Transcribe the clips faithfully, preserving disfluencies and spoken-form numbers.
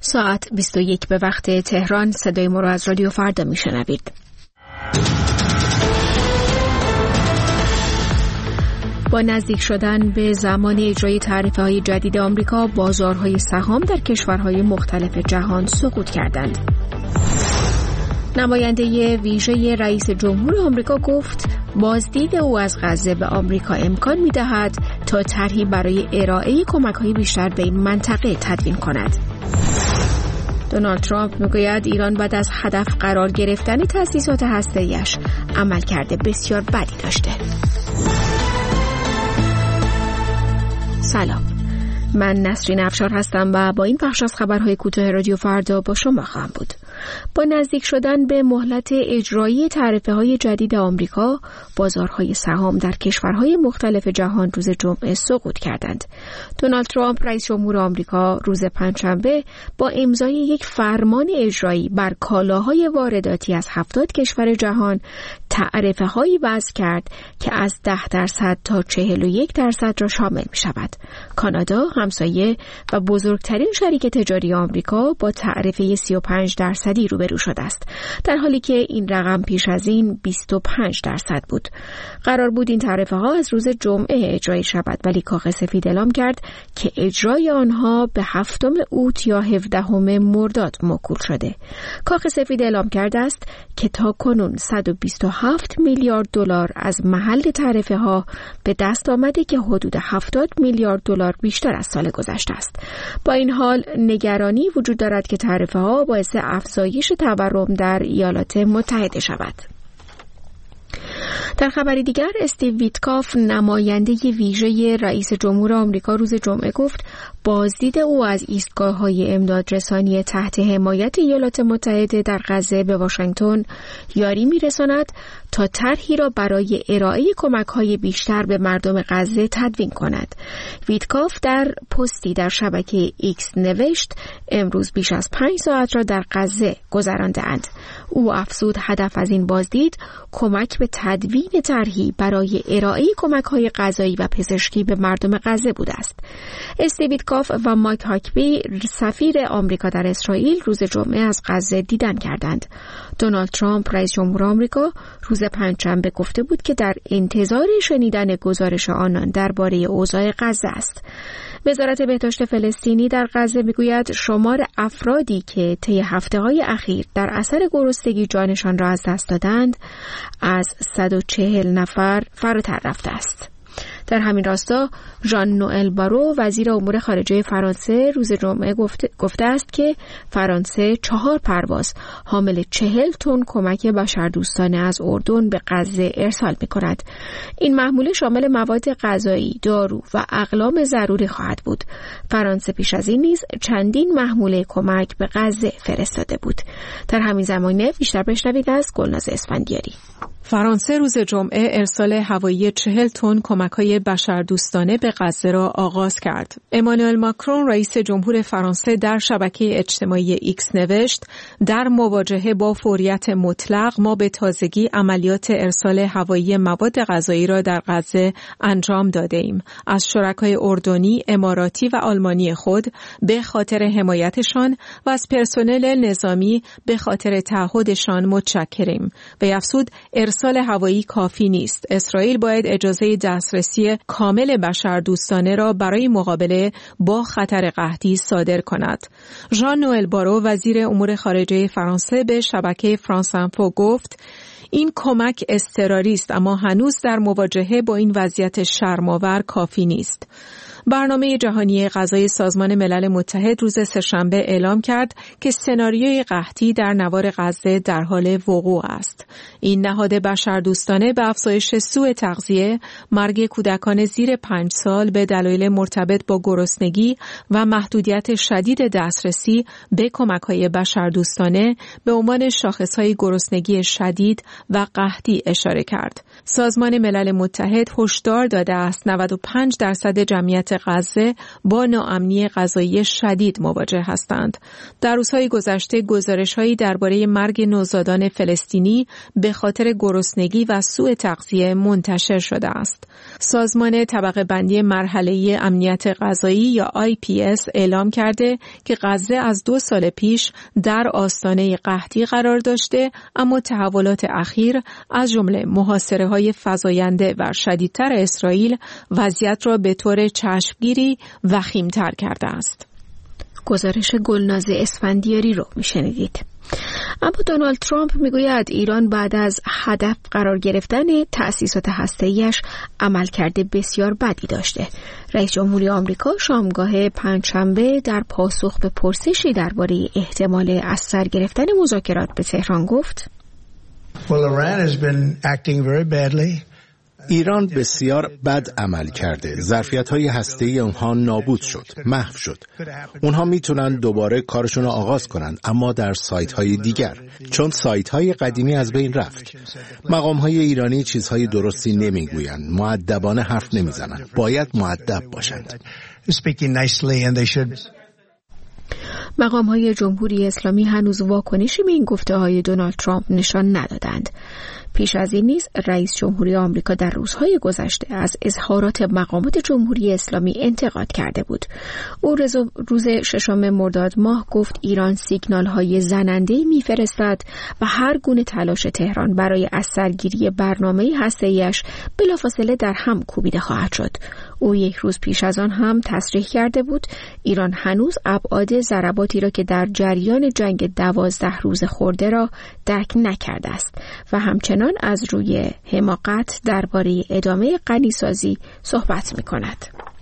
ساعت بیست و یک به وقت تهران. صدای ما را از رادیو فردا میشنوید. با نزدیک شدن به زمان اجرای تعرفه‌های جدید آمریکا، بازارهای سهام در کشورهای مختلف جهان سقوط کردند. نماینده ویژه رئیس جمهور آمریکا گفت بازدید او از غزه به آمریکا امکان می‌دهد تا طرحی برای ارائه کمک‌های بیشتر به این منطقه تدوین کند. دونالد ترامپ میگوید ایران بعد از هدف قرار گرفتن تأسیسات هسته‌ایش عملکرد بسیار بدی داشته. سلام، من نسرین افشار هستم و با این بخش از خبرهای کوتاه رادیو فردا با شما خواهم بود. با نزدیک شدن به مهلت اجرایی تعرفه‌های جدید آمریکا، بازارهای سهام در کشورهای مختلف جهان روز جمعه سقوط کردند. دونالد ترامپ رئیس جمهور آمریکا روز پنجشنبه با امضای یک فرمان اجرایی بر کالاهای وارداتی از هفتاد کشور جهان تعرفه‌هایی وضع کرد که از ده درصد تا چهل و یک درصد را شامل می‌شود. کانادا، همسایه و بزرگترین شریک تجاری آمریکا، با تعرفه سی و پنج درصدی روبرو شده است، در حالی که این رقم پیش از این بیست و پنج درصد بود. قرار بود این تعرفه ها از روز جمعه اجرایی شود، ولی کاخ سفید اعلام کرد که اجرای آنها به هفتم اوت یا هفدهم مرداد موکول شده. کاخ سفید اعلام کرده است که تا کنون صد و بیست و هفت میلیارد دلار از محل تعرفه ها به دست آمده که حدود هفتاد میلیارد دلار بیشتر از سال گذشته است. با این حال نگرانی وجود دارد که تعرفه ها باعث افزایش تورم در ایالات متحده شود. در خبری دیگر، استیو ویتکاف، نماینده ویژه رئیس جمهور آمریکا، روز جمعه گفت بازدید او از ایستگاه‌های امدادرسانی تحت حمایت ایالات متحده در غزه به واشنگتن یاری می‌رساند تا طرحی را برای ارائه کمک‌های بیشتر به مردم غزه تدوین کند. ویتکاف در پستی در شبکه ایکس نوشت امروز بیش از پنج ساعت را در غزه گذرانده‌اند. او افزود هدف از این بازدید کمک به تدوین طرحی برای ارائه کمک‌های غذایی و پزشکی به مردم غزه بوده است. استیو ویتکاف و مایک هاکبی، سفیر آمریکا در اسرائیل، روز جمعه از غزه دیدن کردند. دونالد ترامپ، رئیس جمهور آمریکا، روز پنجشنبه گفته بود که در انتظار شنیدن گزارش آنان درباره اوضاع غزه است. وزارت بهداشت فلسطینی در غزه میگوید شمار افرادی که طی هفته‌های اخیر در اثر گرسنگی جانشان را از دست دادند از صد و چهل نفر فراتر رفته است. در همین راستا ژان نوئل بارو، وزیر امور خارجه فرانسه، روز جمعه گفته, گفته است که فرانسه چهار پرواز حامل چهل تن کمک بشردوستانه از اردن به غزه ارسال می‌کند. این محموله شامل مواد غذایی، دارو و اقلام ضروری خواهد بود. فرانسه پیش از این نیز چندین محموله کمک به غزه فرستاده بود. در همین زمینه بیشتر بشنوید از گلناز اسفندیاری. فرانسه روز جمعه ارسال هوایی چهل تن کمک‌های بشردوستانه به غزه را آغاز کرد. امانوئل ماکرون، رئیس جمهور فرانسه، در شبکه اجتماعی ایکس نوشت در مواجهه با فوریت مطلق ما به تازگی عملیات ارسال هوایی مواد غذایی را در غزه انجام داده ایم. از شرکای اردنی، اماراتی و آلمانی خود به خاطر حمایتشان و از پرسنل نظامی به خاطر تعهدشان متشکریم. و افزود ارسال هوایی کافی نیست. اسرائیل باید اجازه دسترسی کامل بشردوستانه را برای مقابله با خطر قحطی صادر کند. ژان نوئل بارو، وزیر امور خارجه فرانسه، به شبکه فرانس انفو گفت این کمک اضطراری است، اما هنوز در مواجهه با این وضعیت شرم‌آور کافی نیست. برنامه جهانی غذای سازمان ملل متحد روز سه‌شنبه اعلام کرد که سناریوی قحطی در نوار غزه در حال وقوع است. این نهاد بشردوستانه به افزایش سوء تغذیه، مرگ کودکان زیر پنج سال به دلایل مرتبط با گرسنگی و محدودیت شدید دسترسی به کمک‌های بشردوستانه به عنوان شاخص‌های گرسنگی شدید و قحطی اشاره کرد. سازمان ملل متحد هشدار داده است نود و پنج درصد جمعیت غزه با ناامنی غذایی شدید مواجه هستند. در روزهای گذشته گزارش‌هایی درباره مرگ نوزادان فلسطینی به خاطر گرسنگی و سوء تغذیه منتشر شده است. سازمان طبقه بندی مرحله‌ای امنیت غذایی یا آی پی اس اعلام کرده که غزه از دو سال پیش در آستانه قحطی قرار داشته، اما تحولات اخیر از جمله محاصره‌های فزاینده و شدیدتر اسرائیل وضعیت را به طور چشمگیری وخیم‌تر کرده است. گزارش گلناز اسفندیاری رو میشنیدید. اما دونالد ترامپ میگوید ایران بعد از هدف قرار گرفتن تأسیسات هسته‌ایش عملکرد بسیار بدی داشته. رئیس جمهوری آمریکا شامگاه پنجشنبه در پاسخ به پرسشی درباره احتمال از سر گرفتن مذاکرات به تهران گفت: Well, Iran has been acting very badly. ایران بسیار بد عمل کرده. ظرفیت‌های هسته‌ای اونها نابود شد، محو شد. اونها میتونن دوباره کارشون رو آغاز کنن، اما در سایت‌های دیگر، چون سایت‌های قدیمی از بین رفت. مقام‌های ایرانی چیزهای درستی نمیگویند، مؤدبانه حرف نمیزنن. باید مؤدب باشند. مقام‌های جمهوری اسلامی هنوز واکنشی به این گفته‌های دونالد ترامپ نشان ندادند. پیش از این نیز رئیس جمهوری آمریکا در روزهای گذشته از اظهارات مقامات جمهوری اسلامی انتقاد کرده بود. او روز ششم مرداد ماه گفت ایران سیگنال‌های زننده‌ای می‌فرستد و هر گونه تلاش تهران برای از سرگیری برنامه هسته‌ایش بلافاصله در هم کوبیده خواهد شد. او یک روز پیش از آن هم تصریح کرده بود ایران هنوز ابعاد ضرباتی را که در جریان جنگ دوازده روز خورده را درک نکرده است و همچنان از روی حماقت درباره ادامه غنیسازی صحبت می‌کند.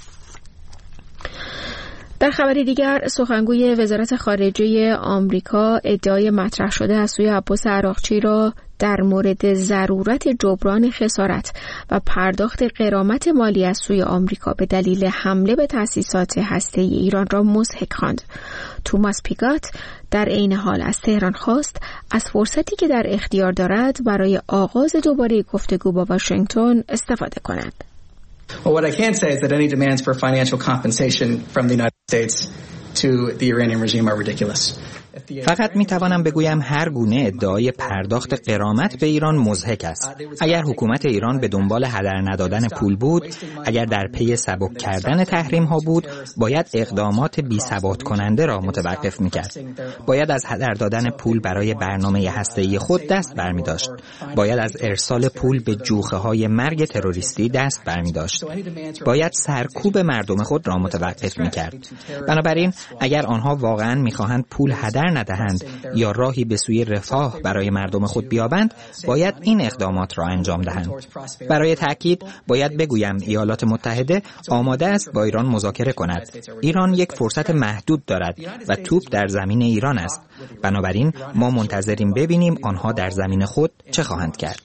در خبری دیگر، سخنگوی وزارت خارجه آمریکا ادعای مطرح شده از سوی عباس عراقچی را در مورد ضرورت جبران خسارت و پرداخت غرامت مالی از سوی آمریکا به دلیل حمله به تأسیسات هسته‌ای ایران را مضحک خواند. توماس پیگات در عین حال از تهران خواست از فرصتی که در اختیار دارد برای آغاز دوباره گفتگو با واشنگتن استفاده کند. Well, what I can say is that any demands for financial compensation from the United States to the Iranian regime are ridiculous. فقط می توانم بگویم هر گونه ادعای پرداخت غرامت به ایران مضحک است. اگر حکومت ایران به دنبال هدر ندادن پول بود، اگر در پی سبک کردن تحریم ها بود، باید اقدامات بی ثبات کننده را متوقف می کرد. باید از هدر دادن پول برای برنامه هسته‌ای خود دست برمی داشت. باید از ارسال پول به جوخه های مرگ تروریستی دست برمی داشت. باید سرکوب مردم خود را متوقف می کرد. بنابراین اگر آنها واقعا می خواهند پول هدر ندهند یا راهی به سوی رفاه برای مردم خود بیابند، باید این اقدامات را انجام دهند. برای تأکید باید بگویم ایالات متحده آماده است با ایران مذاکره کند. ایران یک فرصت محدود دارد و توپ در زمین ایران است. بنابراین ما منتظریم ببینیم آنها در زمین خود چه خواهند کرد.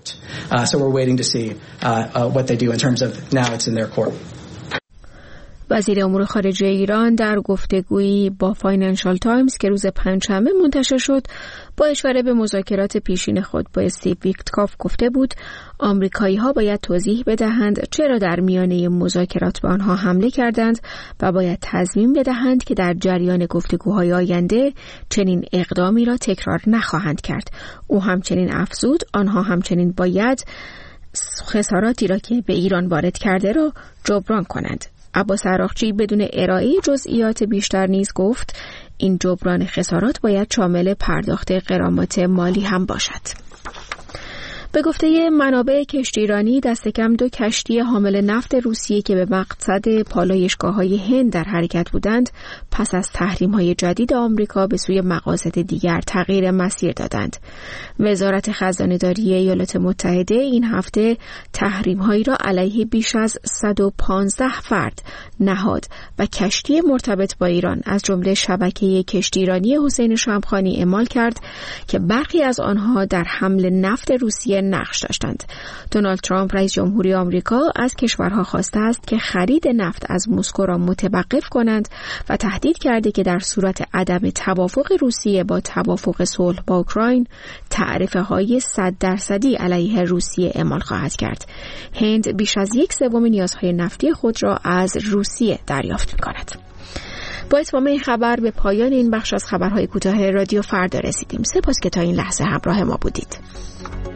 وزیر امور خارجه ایران در گفتگویی با فاینانشال تایمز که روز پنجشنبه منتشر شد با اشاره به مذاکرات پیشین خود با استیو ویتکاف گفته بود آمریکایی‌ها باید توضیح بدهند چرا در میانه مذاکرات به آنها حمله کردند و باید تضمین بدهند که در جریان گفتگوهای آینده چنین اقدامی را تکرار نخواهند کرد. او همچنین افزود آنها همچنین باید خساراتی را که به ایران وارد کرده را جبران کنند. عباس عراقچی بدون ارائه جزئیات بیشتر نیز گفت این جبران خسارات باید شامل پرداخت غرامات مالی هم باشد. به گفته منابع کشتیرانی دست کم دو کشتی حامل نفت روسیه که به مقصد پالایشگاه‌های هند در حرکت بودند پس از تحریم‌های جدید آمریکا به سوی مقاصد دیگر تغییر مسیر دادند. وزارت خزانه‌داری ایالات متحده این هفته تحریم‌هایی را علیه بیش از صد و پانزده فرد، نهاد و کشتی مرتبط با ایران از جمله شبکه کشتیرانی حسین شمخانی اعمال کرد که برخی از آنها در حمل نفت روسیه روسیه نقش داشتند. دونالد ترامپ رئیس جمهوری آمریکا از کشورها خواسته است که خرید نفت از مسکو را متوقف کنند و تهدید کرده که در صورت عدم توافق روسیه با توافق صلح با اوکراین تعرفه های صد درصدی علیه روسیه اعمال خواهد کرد. هند بیش از یک سوم نیازهای نفتی خود را از روسیه دریافت می‌کند. با اتمام این خبر به پایان این بخش از خبرهای کوتاه رادیو فردا رسیدیم. سپاس که تا این لحظه همراه ما بودید.